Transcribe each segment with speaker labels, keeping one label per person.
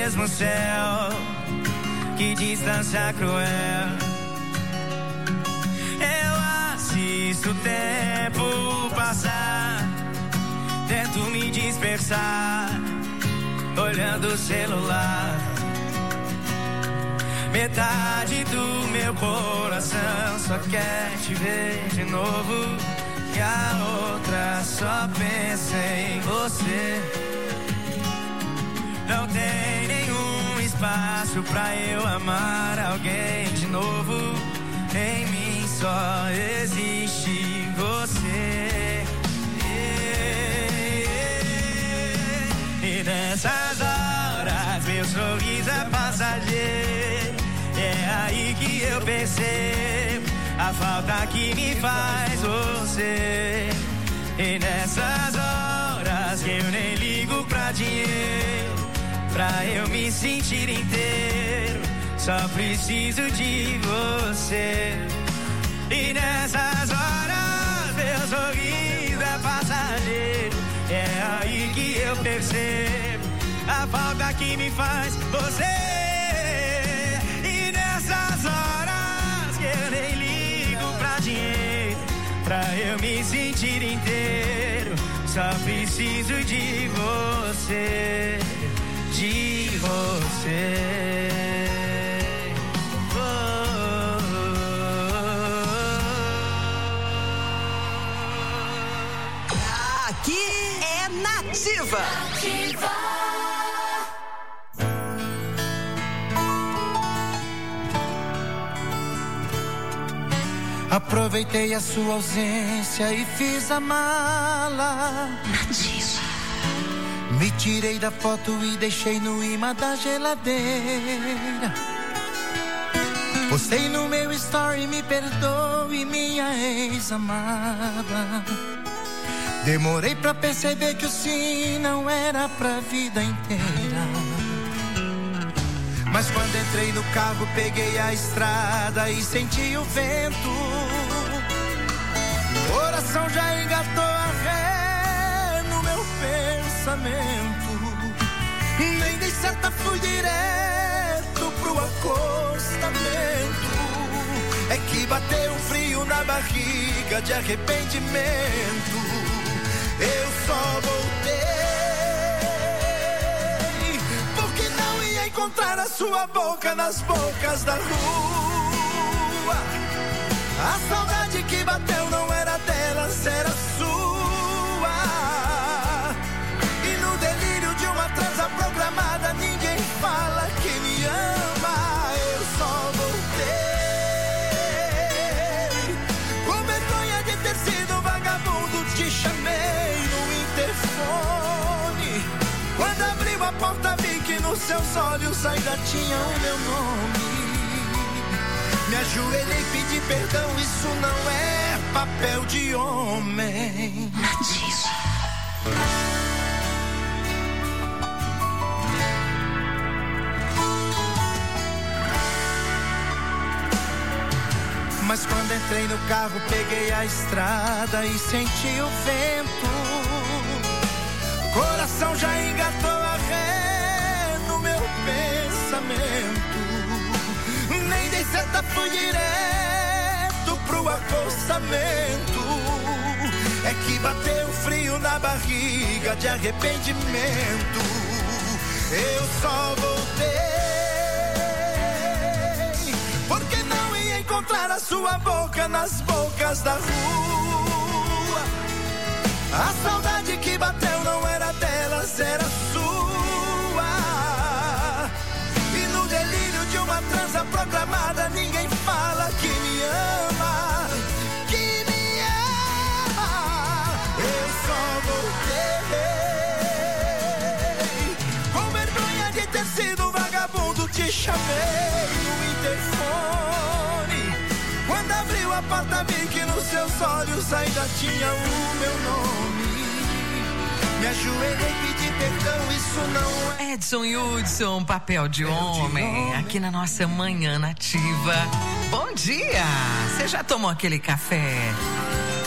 Speaker 1: mesmo céu. Que distância cruel. Eu assisto o tempo passar, tento me dispersar, olhando o celular. Metade do meu coração só quer te ver de novo, e a outra só pensa em você. Não tem nenhum espaço pra eu amar alguém de novo. Em mim só existe você. E nessas horas meu sorriso é passageiro. É aí que eu percebo a falta que me faz você. E nessas horas que eu nem ligo pra dinheiro, pra eu me sentir inteiro, só preciso de você. E nessas horas meu sorriso é passageiro. É aí que eu percebo a falta que me faz você. E nessas horas que eu nem ligo pra dinheiro, pra eu me sentir inteiro, só preciso de você. De você.
Speaker 2: Aqui é Nativa.
Speaker 3: Aproveitei a sua ausência e fiz a mala.
Speaker 2: Nativa.
Speaker 3: Me tirei da foto e deixei no imã da geladeira. Postei no meu story, me perdoe, minha ex-amada. Demorei pra perceber que o sim não era pra vida inteira. Mas quando entrei no carro, peguei a estrada e senti o vento. O coração já engatou a ré no meu pensamento. Nem dei seta, fui direto pro acostamento. É que bateu um frio na barriga de arrependimento. Eu só voltei porque não ia encontrar a sua boca nas bocas da rua. A saudade que bateu não era dela, era sua. E no delírio de uma transa programada, ninguém fala que me ama. Eu só voltei com vergonha de ter sido vagabundo. Te chamei no interfone. Quando abriu a porta vi que nos seus olhos ainda tinha o meu nome. Me ajoelhei, pedi perdão, isso não é papel de homem.
Speaker 2: Nativa.
Speaker 3: Mas quando entrei no carro, peguei a estrada e senti o vento. Coração já engatou a ré no meu pensamento. Nem dei seta, fui direto pro acostamento. É que bateu frio na barriga de arrependimento. Eu só voltei porque não ia encontrar a sua boca nas bocas da rua. A saudade que bateu não era delas, era sua. E no delírio de uma transa programada, ninguém fala que me ama, que me ama. Eu só voltei com vergonha de ter sido vagabundo. Te chamei no interfone. Quando abriu a porta vi que nos seus olhos ainda tinha o meu nome. Me ajoelhei, pedi perdão, isso não é.
Speaker 2: Edson Hudson, papel de homem, aqui na nossa Manhã Nativa. Bom dia! Você já tomou aquele café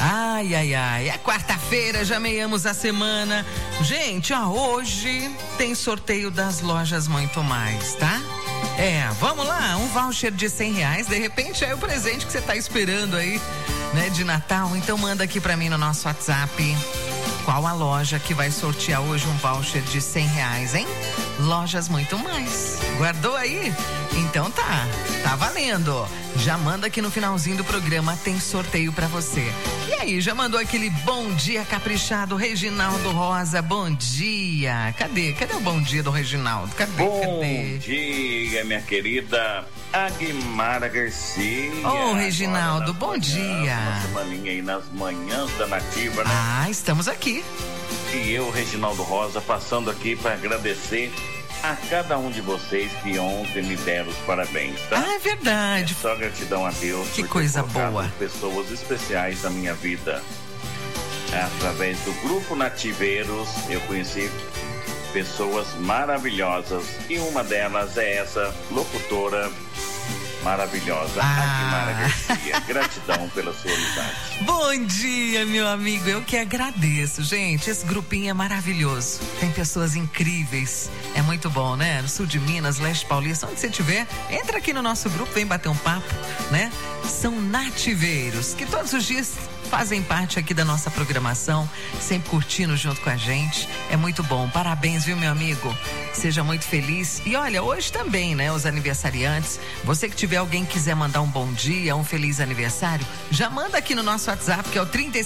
Speaker 2: Ai, ai, ai, é quarta-feira, já meiamos a semana. Gente, hoje tem sorteio das lojas Muito Mais, tá? Vamos lá, um voucher de R$100, de repente é o presente que você tá esperando aí, né, de Natal. Então manda aqui pra mim no nosso WhatsApp qual a loja que vai sortear hoje um voucher de R$100, hein? Lojas Muito Mais. Guardou aí? Então tá valendo. Já manda aqui no finalzinho do programa, tem sorteio pra você. E aí, já mandou aquele bom dia caprichado, Reginaldo Rosa, bom dia. Cadê o bom dia do Reginaldo? Cadê?
Speaker 4: Bom dia, minha querida Aguimara Garcia.
Speaker 2: Ô, Reginaldo, bom dia.
Speaker 4: Uma semaninha aí nas manhãs da Nativa, né?
Speaker 2: Estamos aqui.
Speaker 4: E eu, Reginaldo Rosa, passando aqui para agradecer a cada um de vocês que ontem me deram os parabéns, tá?
Speaker 2: É verdade.
Speaker 4: Só gratidão a Deus.
Speaker 2: Que coisa boa.
Speaker 4: Pessoas especiais da minha vida. Através do Grupo Nativeiros, eu conheci pessoas maravilhosas e uma delas é essa locutora maravilhosa, Aguimara Garcia. Gratidão pela sua amizade.
Speaker 2: Bom dia, meu amigo. Eu que agradeço, gente. Esse grupinho é maravilhoso. Tem pessoas incríveis. É muito bom, né? No sul de Minas, leste paulista, onde você estiver, entra aqui no nosso grupo, vem bater um papo, né? São nativeiros que todos os dias fazem parte aqui da nossa programação, sempre curtindo junto com a gente. É muito bom. Parabéns, viu, meu amigo? Seja muito feliz. E olha, hoje também, né, os aniversariantes. Você que tiver alguém que quiser mandar um bom dia, um feliz aniversário, já manda aqui no nosso WhatsApp, que é o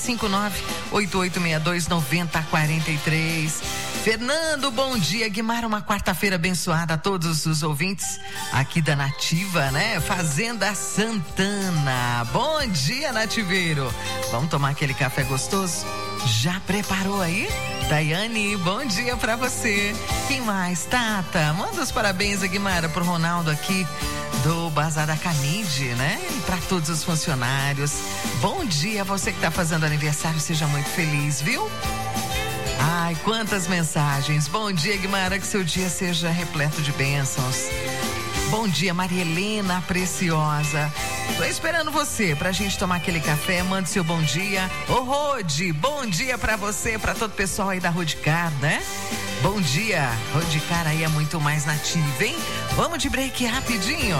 Speaker 2: 359-8862-9043. Fernando, bom dia. Guimara, uma quarta-feira abençoada a todos os ouvintes aqui da Nativa, né? Fazenda Santana. Bom dia, nativeiro. Vamos tomar aquele café gostoso? Já preparou aí? Daiane, bom dia pra você. Quem mais? Tata, manda os parabéns, Guimara, pro Ronaldo aqui do Bazar da Camide, né? E pra todos os funcionários. Bom dia, você que tá fazendo aniversário, seja muito feliz, viu? Ai, quantas mensagens. Bom dia, Guimara, que seu dia seja repleto de bênçãos. Bom dia, Maria Helena Preciosa. Tô esperando você pra gente tomar aquele café. Mande seu bom dia. Ô, Rode, bom dia pra você, pra todo o pessoal aí da Rodicar, né? Bom dia. Rodicar aí é muito mais nativa, hein? Vamos de break rapidinho.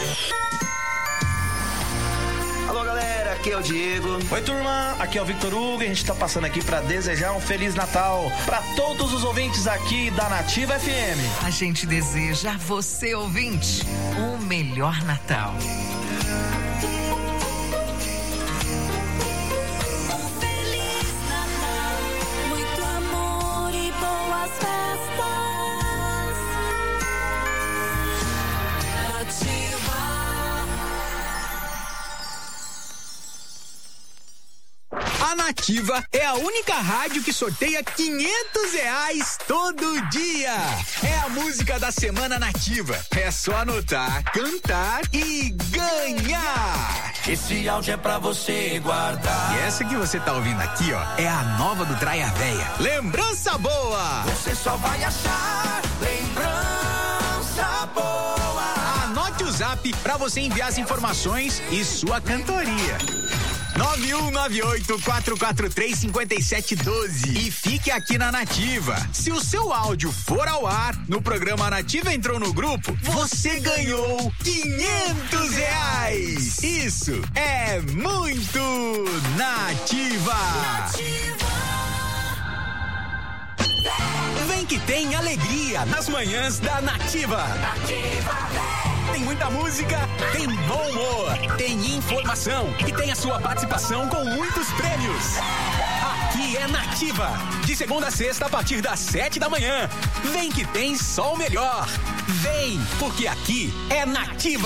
Speaker 5: Alô, galera, aqui é o Diego.
Speaker 6: Oi, turma, aqui é o Victor Hugo e a gente tá passando aqui pra desejar um Feliz Natal pra todos os ouvintes aqui da Nativa FM.
Speaker 2: A gente deseja a você, ouvinte, um melhor Natal.
Speaker 7: A Nativa é a única rádio que sorteia R$500 todo dia. É a música da Semana Nativa. É só anotar, cantar e ganhar.
Speaker 3: Esse áudio é pra você guardar.
Speaker 7: E essa que você tá ouvindo aqui, ó, é a nova do Traia Véia. Lembrança boa!
Speaker 3: Você só vai achar lembrança boa.
Speaker 7: Anote o zap pra você enviar as informações e sua cantoria. 9198-443-5712 e fique aqui na Nativa. Se o seu áudio for ao ar, no programa Nativa entrou no grupo, você ganhou R$500. Isso é muito Nativa. Vem que tem alegria nas manhãs da Nativa. Tem muita música, tem bom humor, tem informação e tem a sua participação com muitos prêmios. Aqui é Nativa, de segunda a sexta a partir das 7 da manhã. Vem que tem só o melhor. Vem, porque aqui é Nativa.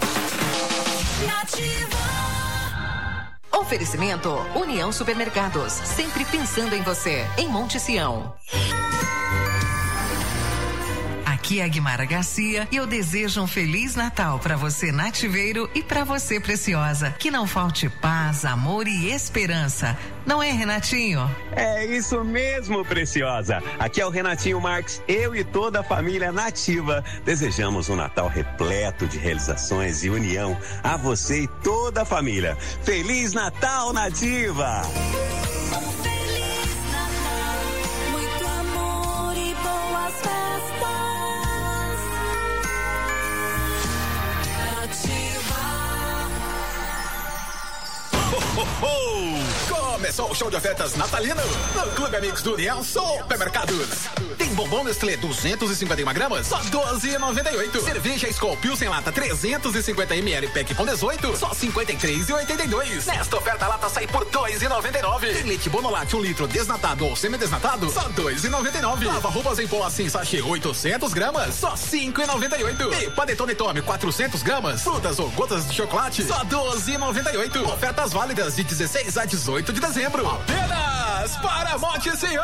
Speaker 8: Nativa.
Speaker 9: Oferecimento União Supermercados, sempre pensando em você, em Monte Sião.
Speaker 2: Aqui é a Guimara Garcia e eu desejo um Feliz Natal para você, nativeiro, e para você, preciosa. Que não falte paz, amor e esperança. Não é, Renatinho?
Speaker 8: É isso mesmo, preciosa. Aqui é o Renatinho Marques, eu e toda a família Nativa. Desejamos um Natal repleto de realizações e união a você e toda a família. Feliz Natal, Nativa!
Speaker 7: Começou o show de ofertas natalino no Clube Amigos do União Supermercados. Tem bombom Nestlé 251 gramas, só R$12,98. Cerveja Skol Pilsen lata 350 ml pack com 18, só R$53,82. Nesta oferta a lata sai por R$2,99. Tem leite Bonolate 1 litro desnatado ou semidesnatado, só R$2,99. Lava roupas em pó assim sachê 800 gramas, só R$5,98. E panetone Tome 400 gramas, frutas ou gotas de chocolate, só R$12,98. Ofertas válidas de 16 a 18 de dezembro. Apenas para Monte Sião!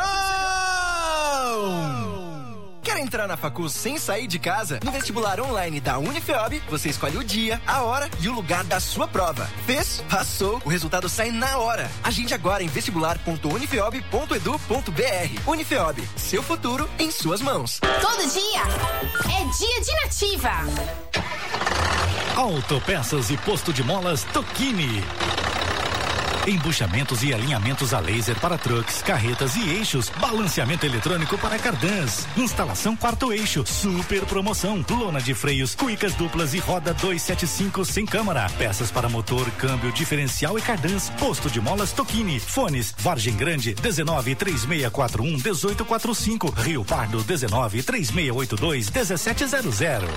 Speaker 10: Quer entrar na facul sem sair de casa? No vestibular online da Unifeob, você escolhe o dia, a hora e o lugar da sua prova. Fez? Passou. O resultado sai na hora. Agende agora em vestibular.unifeob.edu.br. Unifeob, seu futuro em suas mãos.
Speaker 11: Todo dia é dia de Nativa.
Speaker 12: Autopeças e posto de molas Tocchini. Embuchamentos e alinhamentos a laser para trucks, carretas e eixos. Balanceamento eletrônico para cardãs. Instalação quarto eixo. Super promoção. Lona de freios, cuicas duplas e roda 275 sem câmara. Peças para motor, câmbio, diferencial e cardãs. Posto de molas Tocchini. Fones Vargem Grande 193641 1845. Rio Pardo 193682 1700.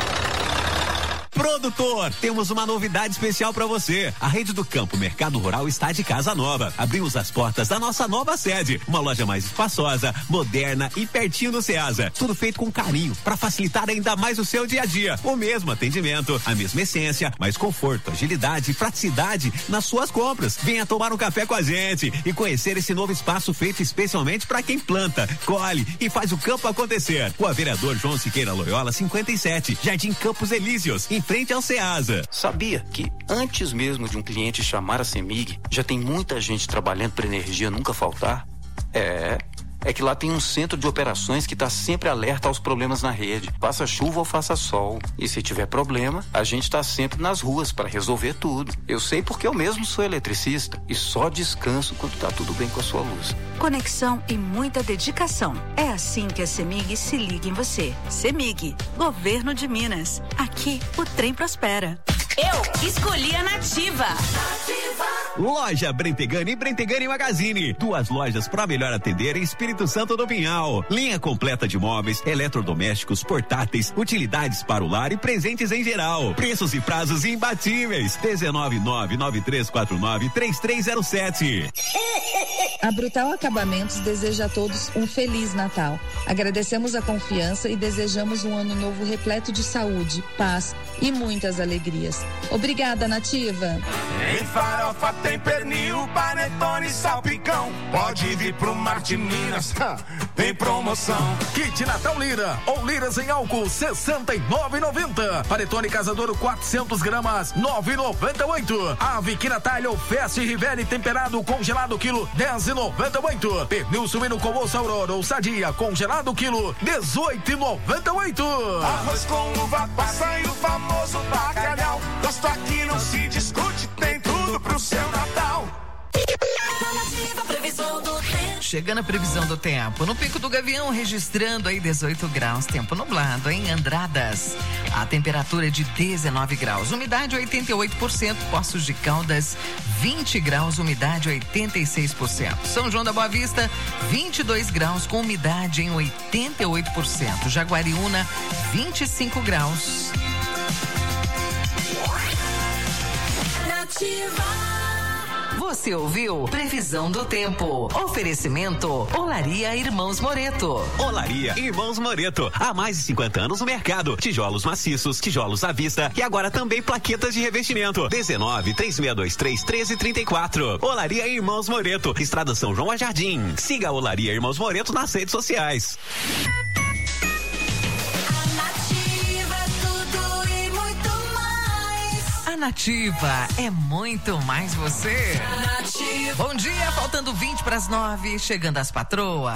Speaker 13: Produtor, temos uma novidade especial para você. A Rede do Campo Mercado Rural está de casa nova. Abrimos as portas da nossa nova sede, uma loja mais espaçosa, moderna e pertinho do Ceasa. Tudo feito com carinho para facilitar ainda mais o seu dia a dia. O mesmo atendimento, a mesma essência, mais conforto, agilidade e praticidade nas suas compras. Venha tomar um café com a gente e conhecer esse novo espaço feito especialmente para quem planta, colhe e faz o campo acontecer. O vereador João Siqueira Loyola 57, Jardim Campos Elíseos, em frente ao Ceasa.
Speaker 14: Sabia que antes mesmo de um cliente chamar a CEMIG, já tem muita gente trabalhando para energia nunca faltar? É que lá tem um centro de operações que está sempre alerta aos problemas na rede, faça chuva ou faça sol. E se tiver problema, a gente está sempre nas ruas para resolver tudo. Eu sei porque eu mesmo sou eletricista e só descanso quando está tudo bem com a sua luz.
Speaker 15: Conexão e muita dedicação. É assim que a CEMIG se liga em você. CEMIG, Governo de Minas. Aqui o trem prospera.
Speaker 11: Eu escolhi a Nativa.
Speaker 13: Loja Brentegani e Brentegani Magazine. 2 lojas para melhor atender em Espírito Santo do Pinhal. Linha completa de móveis, eletrodomésticos, portáteis, utilidades para o lar e presentes em geral. Preços e prazos imbatíveis. 19993493307.
Speaker 16: A Brutal Acabamentos deseja a todos um Feliz Natal. Agradecemos a confiança e desejamos um ano novo repleto de saúde, paz e muitas alegrias. Obrigada, Nativa.
Speaker 3: Em farofa tem pernil, panetone, salpicão. Pode vir pro Mar de Minas, tem promoção.
Speaker 7: Kit Natal Lira ou liras em álcool 69,90. Panetone Casadouro 400 gramas 9,98. Ave Quinatalha ou Feste Rivelli temperado congelado quilo 10,98. Pernil suíno com osso Aurora ou Sadia congelado quilo 18,98.
Speaker 3: Arroz com uva passa e o famoso bacalhau. Gosto aqui não se discute, tem tudo pro seu Natal.
Speaker 2: Chegando a previsão do tempo. No Pico do Gavião, registrando aí 18 graus, tempo nublado. Em Andradas, a temperatura é de 19 graus, umidade 88%. Poços de Caldas, 20 graus, umidade 86%. São João da Boa Vista, 22 graus, com umidade em 88%. Jaguariúna, 25 graus. Você ouviu Previsão do Tempo. Oferecimento Olaria Irmãos Moreto.
Speaker 13: Olaria Irmãos Moreto. Há mais de 50 anos no mercado. Tijolos maciços, tijolos à vista e agora também plaquetas de revestimento. 1936231334. Olaria Irmãos Moreto. Estrada São João a Jardim. Siga a Olaria Irmãos Moreto nas redes sociais.
Speaker 2: A Nativa é muito mais você.
Speaker 1: Nativa.
Speaker 2: Bom dia, faltando 20 para as 9, chegando as patroas.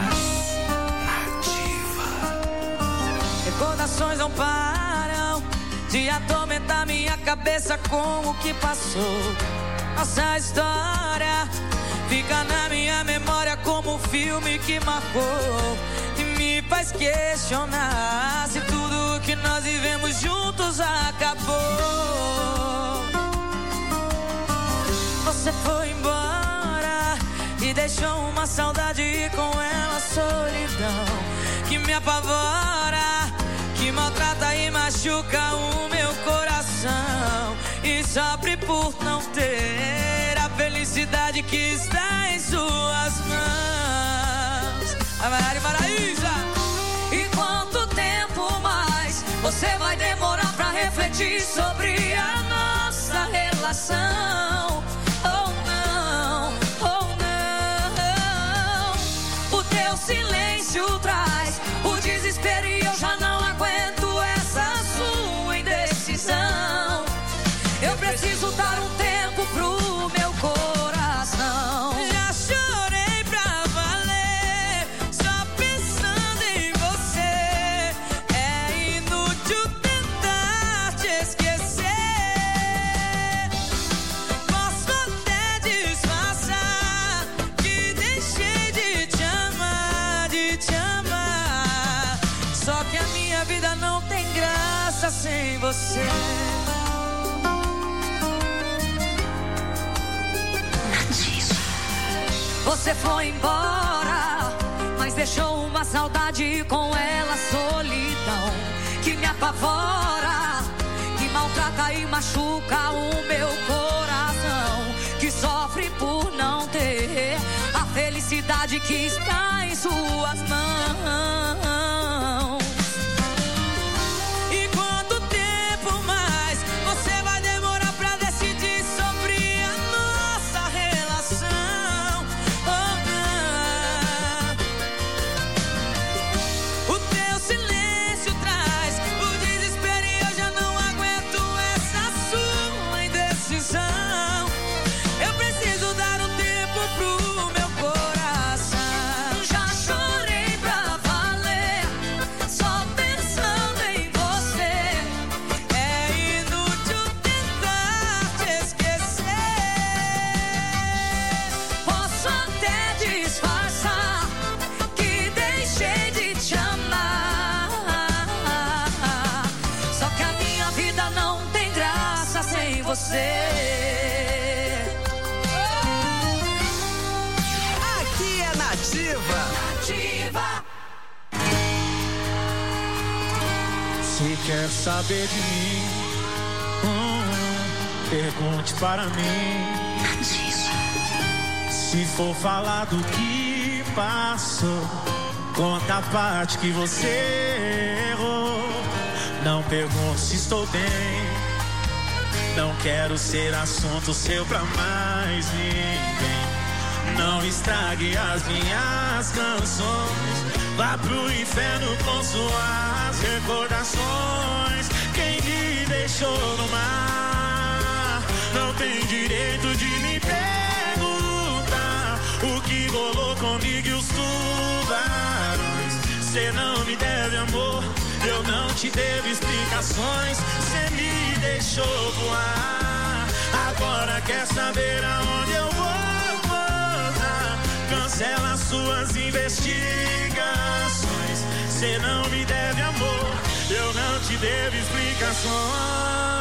Speaker 1: Recordações não param de atormentar minha cabeça com o que passou. Nossa história fica na minha memória como um filme que marcou e me faz questionar se tudo que nós vivemos juntos acabou. Você foi embora e deixou uma saudade e com ela solidão que me apavora, que maltrata e machuca o meu coração e sofre por não ter a felicidade que está em suas mãos. A Maria Maraísa. E quanto tempo mais você vai demorar pra refletir sobre a nossa relação? Ou não, o teu silêncio traz o desespero e eu já não aguento essa sua indecisão. Eu preciso dar um tempo pro meu coração. Já chorei pra valer, só pensando em você. É inútil tentar te esquecer. Posso até disfarçar que deixei de te amar, Só que a minha vida não tem graça sem você. Você foi embora, mas deixou uma saudade e com ela solidão que me apavora, que maltrata e machuca o meu coração, que sofre por não ter a felicidade que está em suas mãos. E quanto tempo mais você vai demorar pra decidir sobre a nossa relação? O teu silêncio traz o desespero e eu já não aguento essa sua indecisão. Eu preciso dar um tempo pro meu coração. Já chorei pra valer, só pensando em você. É inútil tentar te esquecer. Posso até disfarçar que deixei de te amar. Só que a minha vida não tem graça sem você.
Speaker 10: Aqui é Nativa.
Speaker 3: Se quer saber de mim, pergunte para mim. Se for falar do que passou, conta a parte que você errou. Não pergunte se estou bem, não quero ser assunto seu pra mais ninguém. Não estrague as minhas canções, vá pro inferno com suas recordações. Quem me deixou no mar não tem direito de me perguntar o que rolou comigo e os tubarões. Cê não me deve amor, eu não te devo explicações. Cê me deixou voar, agora quer saber aonde eu vou posar. Cancela suas investigações. Cê não me deve amor, eu não te devo explicações.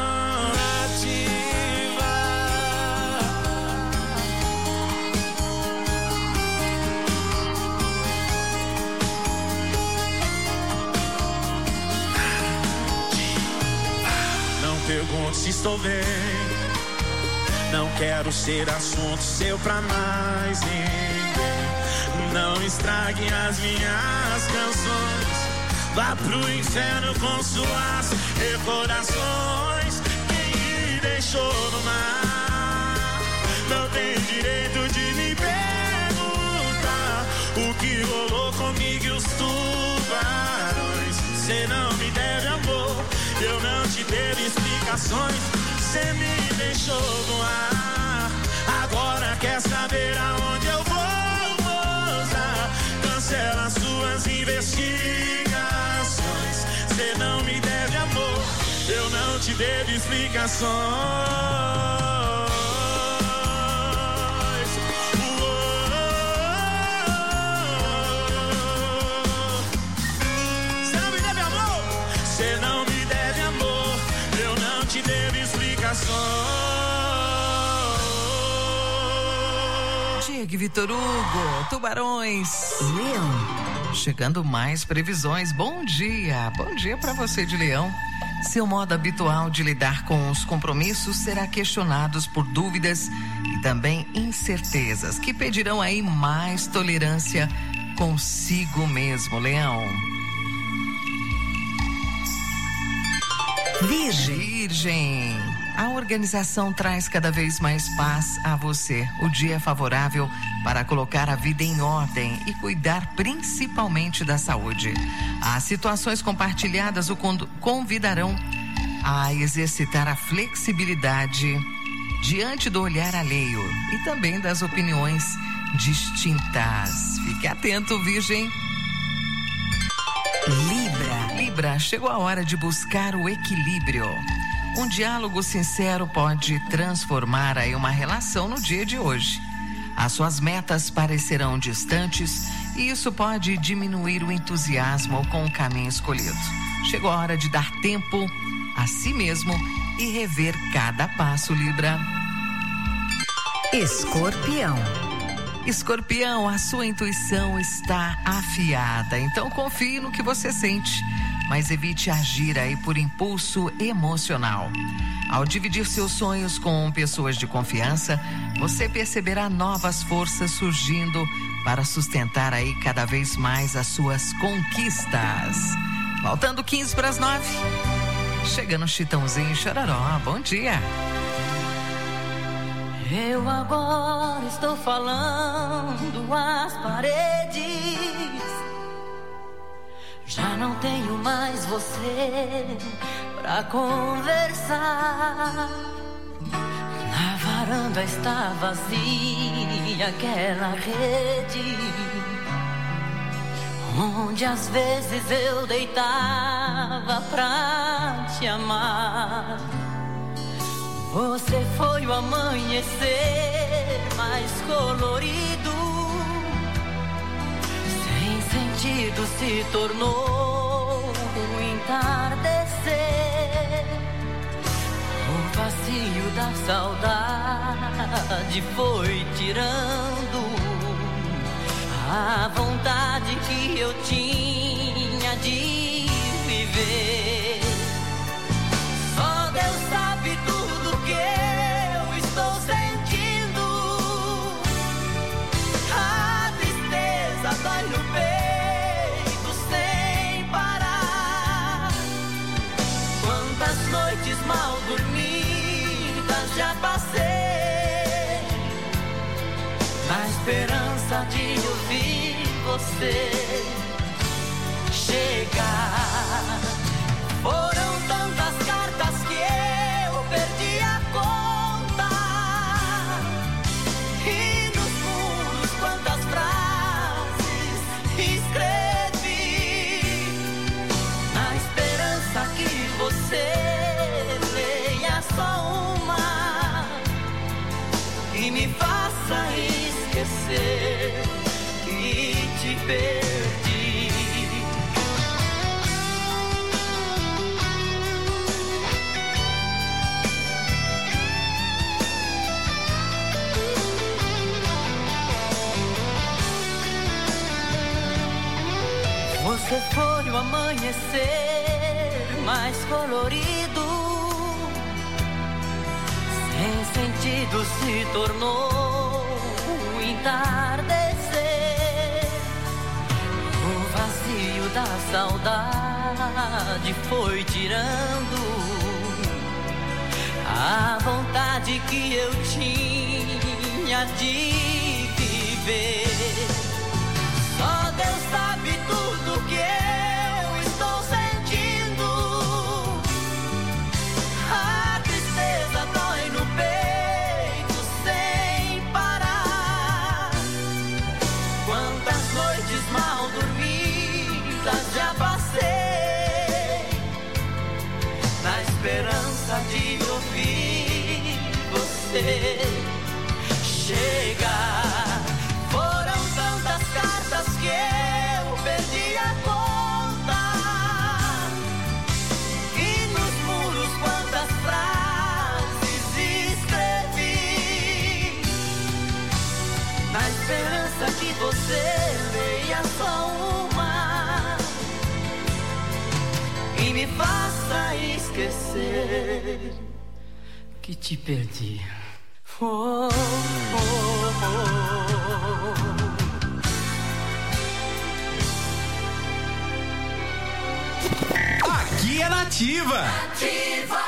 Speaker 3: Pergunto se estou bem, não quero ser assunto seu pra mais ninguém. Não estrague as minhas canções, vá pro inferno com suas recordações. Quem me deixou no mar não tem direito de me perguntar o que rolou comigo e os tubarões. Cê não me deve amor, eu não te devo explicações. Você me deixou no ar. Agora quer saber aonde eu vou, moça? Cancela suas investigações. Você não me deve amor, eu não te devo explicações. Você não me deve amor, eu não te devo explicações.
Speaker 2: Diego Vitor Hugo, Tubarões, Leão. Chegando mais previsões. Bom dia para você de Leão. Seu modo habitual de lidar com os compromissos será questionados por dúvidas e também incertezas que pedirão aí mais tolerância consigo mesmo, Leão. Virgem, a organização traz cada vez mais paz a você. O dia é favorável para colocar a vida em ordem e cuidar principalmente da saúde. As situações compartilhadas o convidarão a exercitar a flexibilidade diante do olhar alheio e também das opiniões distintas. Fique atento, Virgem. Libra, chegou a hora de buscar o equilíbrio. Um diálogo sincero pode transformar aí uma relação no dia de hoje. As suas metas parecerão distantes e isso pode diminuir o entusiasmo com o caminho escolhido. Chegou a hora de dar tempo a si mesmo e rever cada passo, Libra. Escorpião, a sua intuição está afiada, então confie no que você sente, mas evite agir aí por impulso emocional. Ao dividir seus sonhos com pessoas de confiança, você perceberá novas forças surgindo para sustentar aí cada vez mais as suas conquistas. Faltando 15 para as 9, chegando Chitãozinho e Chororó, bom dia.
Speaker 1: Eu agora estou falando às paredes. Já não tenho mais você pra conversar. Na varanda está vazia aquela rede onde às vezes eu deitava pra te amar. Você foi o amanhecer mais colorido, sem sentido se tornou o entardecer. O vazio da saudade foi tirando a vontade que eu tinha de viver. Só Deus sabe tudo que eu estou sentindo. A tristeza dói no peito sem parar. Quantas noites mal dormidas já passei, na esperança de ouvir você chegar. Foram tantas cartas que eu perdi a conta, e nos muros quantas frases escrevi, na esperança que você leia só uma e me faça esquecer que te perdi. Você foi o amanhecer mais colorido, sem sentido se tornou o entardecer. O vazio da saudade foi tirando a vontade que eu tinha de viver. Só Deus sabe tudo que eu estou sentindo. A tristeza você. Chega. Foram tantas cartas que eu perdi a conta. E nos muros quantas frases escrevi, na esperança que você leia só uma e me faça esquecer que te perdi. Oh, oh, oh.
Speaker 7: Aqui é Nativa.
Speaker 1: Nativa.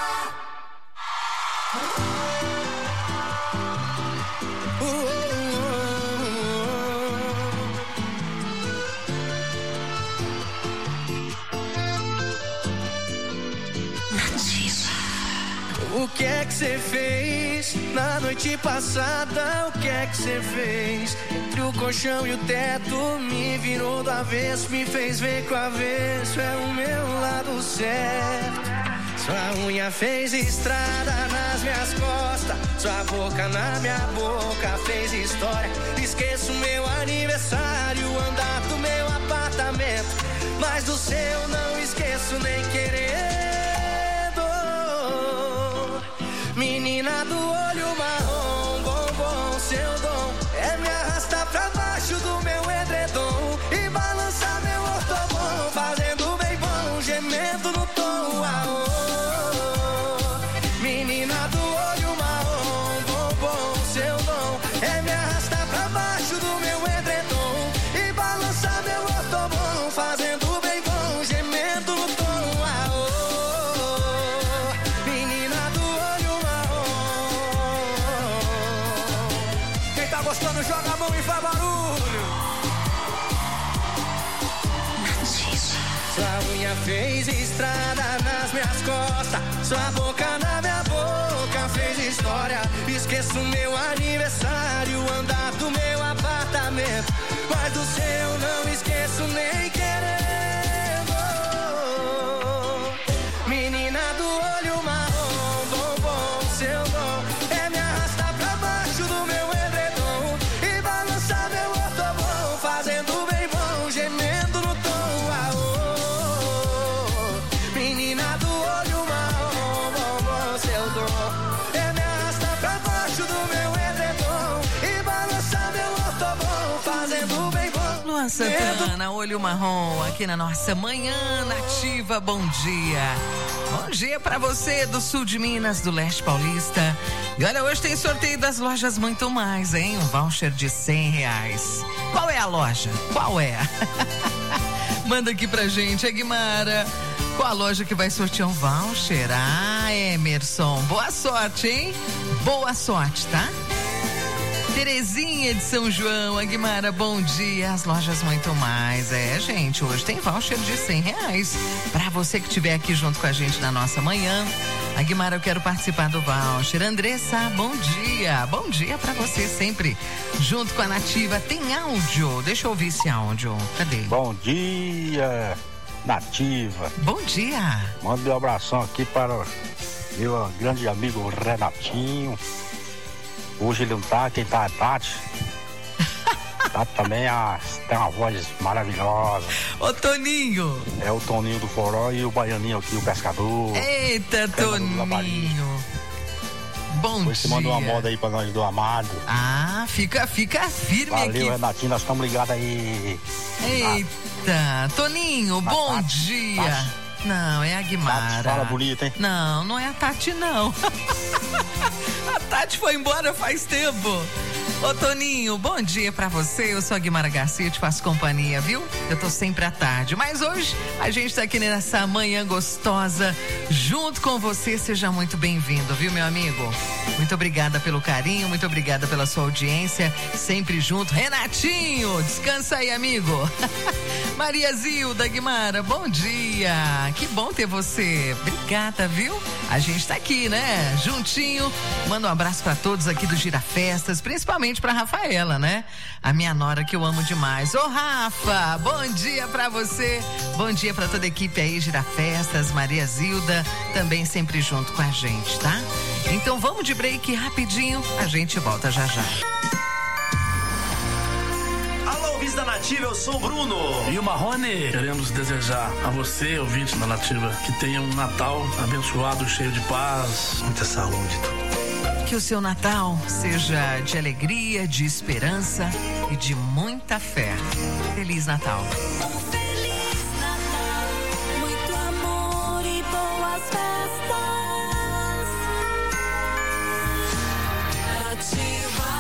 Speaker 3: O que é que você fez na noite passada? O que é que você fez? Entre o colchão e o teto, me virou do avesso, me fez ver que o avesso é o meu lado certo. Sua unha fez estrada nas minhas costas, sua boca na minha boca fez história. Esqueço meu aniversário, o andar do meu apartamento, mas do seu não esqueço nem querendo. Menina do olho marrom, bombom, seu dom é me arrastar pra baixo do meu edredom e balançar meu ortobom, fazendo bem bom, gemendo no tom. Menina do olho marrom, bombom, seu dom é me arrastar pra baixo do meu edredom e balançar meu ortobom, fazendo bem bom, gemendo no tom. Gostando, joga a mão e faz barulho. Sua unha fez estrada nas minhas costas, sua boca na minha boca fez história. Esqueço meu aniversário, o andar do meu apartamento, mas do seu não esqueço nem querendo. Menina do olho marrom, bombom, seu dom é me arrastar pra baixo do meu edredom e balançar meu ortobom, fazendo bem bom, gemendo no tom. Menina do olho marrom, bombom, seu dom é me arrastar pra baixo do meu edredom e balançar meu ortobom, fazendo bem bom.
Speaker 2: Luan Santana, olho marrom, aqui na nossa Manhã Nativa. Bom dia. Bom dia pra você do sul de Minas, do leste paulista. E olha, hoje tem sorteio das lojas Muito Mais, hein? Um voucher de R$100. Qual é a loja? Qual é? Manda aqui pra gente, Aguimara. Qual a loja que vai sortear um voucher? Ah, Emerson, boa sorte, hein? Boa sorte, tá? Terezinha de São João, Aguimara, bom dia. As lojas Muito Mais. É, gente, hoje tem voucher de R$100 pra você que estiver aqui junto com a gente na nossa manhã. Aguimara, eu quero participar do voucher. Andressa, bom dia. Bom dia pra você sempre junto com a Nativa. Tem áudio? Deixa eu ouvir esse áudio. Cadê?
Speaker 17: Bom dia, Nativa.
Speaker 2: Bom dia.
Speaker 17: Manda um abração aqui para o meu grande amigo Renatinho. Hoje ele não tá, quem tá é Tati. Tati também tem uma voz maravilhosa.
Speaker 2: Ô, Toninho.
Speaker 17: É o Toninho do Forró e o Baianinho aqui, o pescador.
Speaker 2: Eita, Toninho. Bom dia.
Speaker 17: Você manda uma moda aí pra nós do Amado.
Speaker 2: Ah, fica firme.
Speaker 17: Valeu,
Speaker 2: aqui.
Speaker 17: Renatinho, nós estamos ligados aí.
Speaker 2: Eita, Toninho, bom
Speaker 17: Tati,
Speaker 2: dia.
Speaker 17: Tati.
Speaker 2: Não, é a Aguimara.
Speaker 17: Tati, fala bonito, hein?
Speaker 2: Não, não é a Tati, não. A Tati foi embora faz tempo. Ô, Toninho, bom dia pra você. Eu sou a Aguimara Garcia, eu te faço companhia, viu? Eu tô sempre à tarde. Mas hoje a gente tá aqui nessa manhã gostosa junto com você. Seja muito bem-vindo, viu, meu amigo? Muito obrigada pelo carinho, muito obrigada pela sua audiência. Sempre junto. Renatinho, descansa aí, amigo. Maria Zilda, Aguimara, bom dia. Que bom ter você. Obrigada, viu? A gente tá aqui, né? Juntinho. Manda um abraço pra todos aqui do Girafestas, principalmente principalmente pra Rafaela, né? A minha nora que eu amo demais. Ô Rafa, bom dia pra você, bom dia pra toda a equipe aí, Girafestas, Maria Zilda, também sempre junto com a gente, tá? Então vamos de break rapidinho, a gente volta já já.
Speaker 6: Alô, ouvintes da Nativa, eu sou o Bruno.
Speaker 18: E o Marrone, queremos desejar a você, ouvinte da Nativa, que tenha um Natal abençoado, cheio de paz, muita saúde.
Speaker 2: Que o seu Natal seja de alegria, de esperança e de muita fé. Feliz Natal.
Speaker 1: Feliz Natal, muito amor e boas festas. Nativa.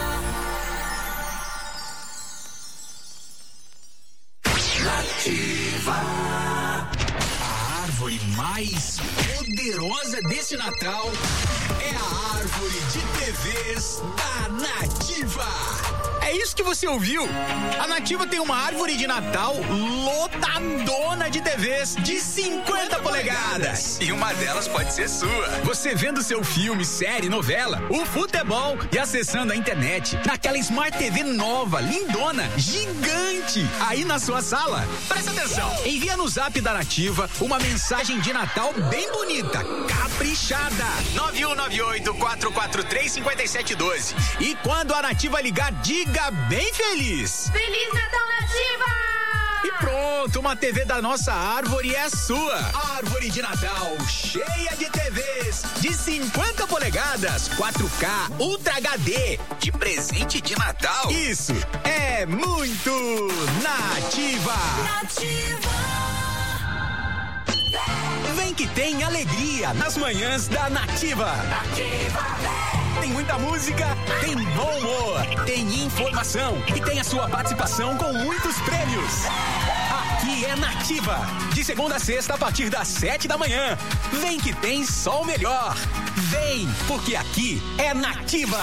Speaker 7: Nativa. A árvore mais poderosa desse Natal é a árvore de TVs da Nativa. É isso que você ouviu? A Nativa tem uma árvore de Natal lotadona de TVs de 50 polegadas. E uma delas pode ser sua. Você vendo seu filme, série, novela, o futebol e acessando a internet naquela Smart TV nova, lindona, gigante, aí na sua sala. Presta atenção. Envia no zap da Nativa uma mensagem de Natal bem bonita, caprichada. 9198-443-5712. E quando a Nativa ligar, diga bem feliz.
Speaker 1: Feliz Natal, Nativa!
Speaker 7: E pronto, uma TV da nossa árvore é sua. Árvore de Natal cheia de TVs de 50 polegadas, 4K, Ultra HD, de presente de Natal. Isso é muito Nativa. Vem que tem alegria nas manhãs da Nativa. Tem muita música, tem bom humor, tem informação e tem a sua participação com muitos prêmios. Aqui é Nativa, de segunda a sexta a partir das 7 da manhã. Vem que tem só o melhor. Vem, porque aqui é Nativa.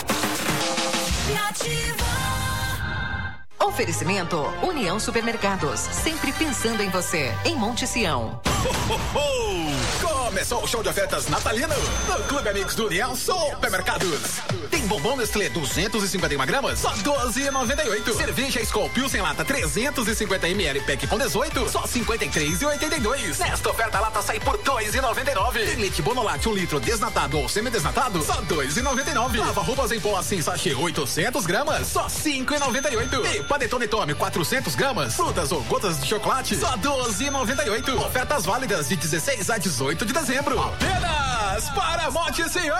Speaker 9: Nativa. Oferecimento União Supermercados, sempre pensando em você, em Monte Sião.
Speaker 19: Começou o show de ofertas natalino no Clube Amigos do União Supermercados. Tem bombom Nestlé 251 gramas, só R$12,98. Cerveja Skol Pilsen lata 350 ml pack com 18, só R$53,82. Nesta oferta a lata sai por R$2,99. Tem leite Bonolate 1 litro desnatado ou semidesnatado, só R$2,99. Lava roupas em pó assim sachê 800 gramas, só R$5,98. E panetone Tome 400 gramas, frutas ou gotas de chocolate, só R$12,98. Ofertas válidas de 16 a 18 de dezembro. Apenas para Monte Sião!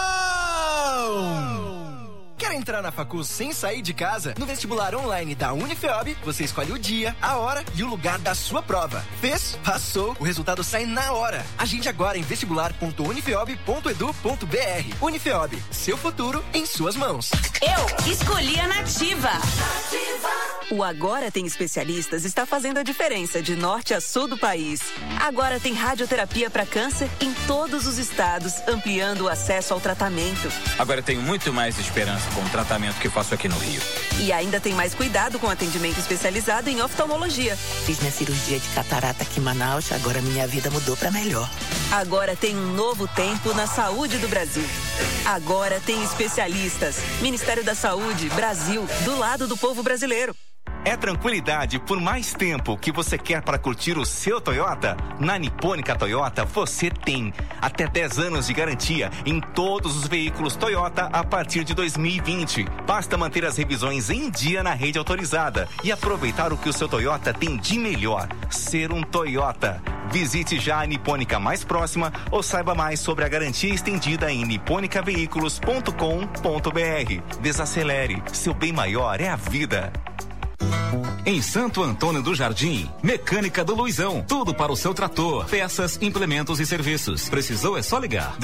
Speaker 10: Quer entrar na facul sem sair de casa? No vestibular online da Unifeob, você escolhe o dia, a hora e o lugar da sua prova. Fez? Passou? O resultado sai na hora. Agende agora em vestibular.unifeob.edu.br. Unifeob, seu futuro em suas mãos.
Speaker 11: Eu escolhi a Nativa.
Speaker 15: O Agora Tem Especialistas está fazendo a diferença de norte a sul do país. Agora tem radioterapia para câncer em todos os estados, ampliando o acesso ao tratamento.
Speaker 14: Agora eu tenho muito mais esperança com o tratamento que faço aqui no Rio.
Speaker 15: E ainda tem mais cuidado com atendimento especializado em oftalmologia.
Speaker 20: Fiz minha cirurgia de catarata aqui em Manaus, agora minha vida mudou para melhor.
Speaker 15: Agora tem um novo tempo na saúde do Brasil. Agora tem especialistas. Ministério da Saúde, Brasil, do lado do povo brasileiro.
Speaker 21: É tranquilidade por mais tempo que você quer para curtir o seu Toyota? Na Nipônica Toyota você tem até 10 anos de garantia em todos os veículos Toyota a partir de 2020. Basta manter as revisões em dia na rede autorizada e aproveitar o que o seu Toyota tem de melhor, ser um Toyota. Visite já a Nipônica mais próxima ou saiba mais sobre a garantia estendida em niponicaveículos.com.br. Desacelere, seu bem maior é a vida.
Speaker 12: Em Santo Antônio do Jardim, Mecânica do Luizão. Tudo para o seu trator, peças, implementos e serviços. Precisou é só ligar.